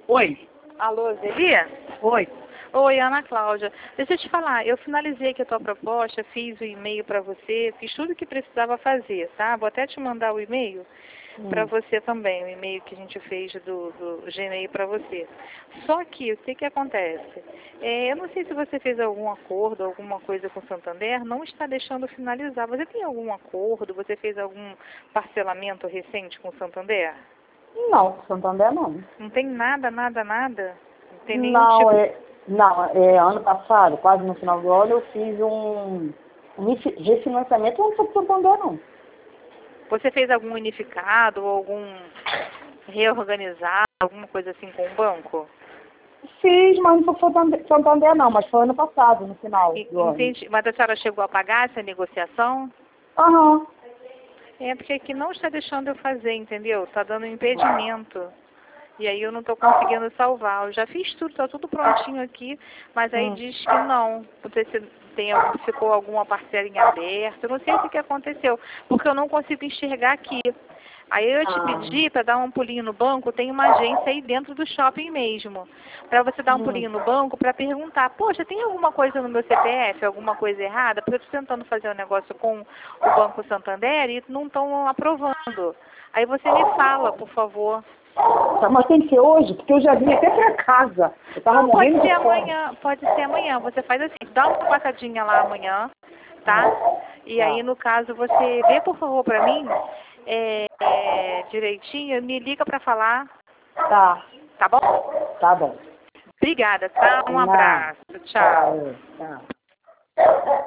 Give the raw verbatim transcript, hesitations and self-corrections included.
Oi. Alô, Zelia? Oi. Oi, Ana Cláudia. Deixa eu te falar, eu finalizei aqui a tua proposta, fiz o e-mail para você, fiz tudo o que precisava fazer, tá? Vou até te mandar o e-mail Hum. para você também, o e-mail que a gente fez do, do Gmail para você. Só que, o que que acontece? É, eu não sei se você fez algum acordo, alguma coisa com o Santander, não está deixando finalizar. Você tem algum acordo? Você fez algum parcelamento recente com o Santander? Não, Santander não. Não tem nada, nada, nada? Não tem nenhum Não, tipo... é, não, é, ano passado, quase no final do ano, eu fiz um, um refi- refinanciamento, não foi com Santander não. Você fez algum unificado, ou algum reorganizado, alguma coisa assim com o banco? Fiz, mas não foi com Santander Santander não, mas foi ano passado, no final E- do ano. Entendi. Mas a senhora chegou a pagar essa negociação? Aham. É porque aqui não está deixando eu fazer, entendeu? Está dando impedimento. E aí eu não estou conseguindo salvar. Eu já fiz tudo, está tudo prontinho aqui, mas aí Hum. diz que não. Não sei se tem, algum- ficou alguma parcela em aberto. Eu não sei o que que aconteceu, porque eu não consigo enxergar aqui. Aí eu te Ah. pedi para dar um pulinho no banco, tem uma agência aí dentro do shopping mesmo. Para você dar um Hum. pulinho no banco para perguntar, poxa, tem alguma coisa no meu C P F, alguma coisa errada? Porque eu estou tentando fazer um negócio com o Banco Santander e não estão aprovando. Aí você me fala, por favor. Tá, mas tem que ser hoje, porque eu já vim até pra casa. Eu tava Não, pode morrendo ser de fome. amanhã, pode ser amanhã. Você faz assim, dá uma passadinha lá amanhã, tá? E Tá. aí, no caso, você vê, por favor, pra mim, é, é, direitinho, me liga pra falar, Tá. tá bom? Tá bom. Obrigada, tá? Um Não. abraço, tchau. Tchau. Tchau.